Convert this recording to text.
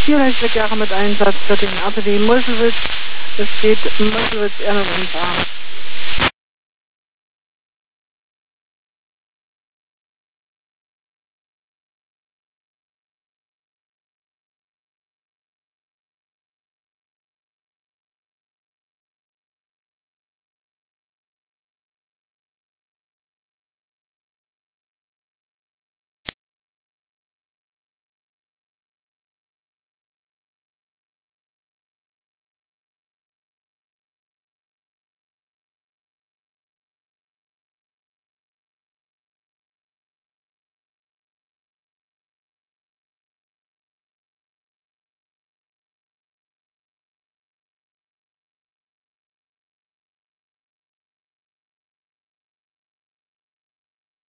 64 Jahre mit Einsatz, Göttingen, APW Meuselwitz. Es steht Meuselwitz, Erlangen.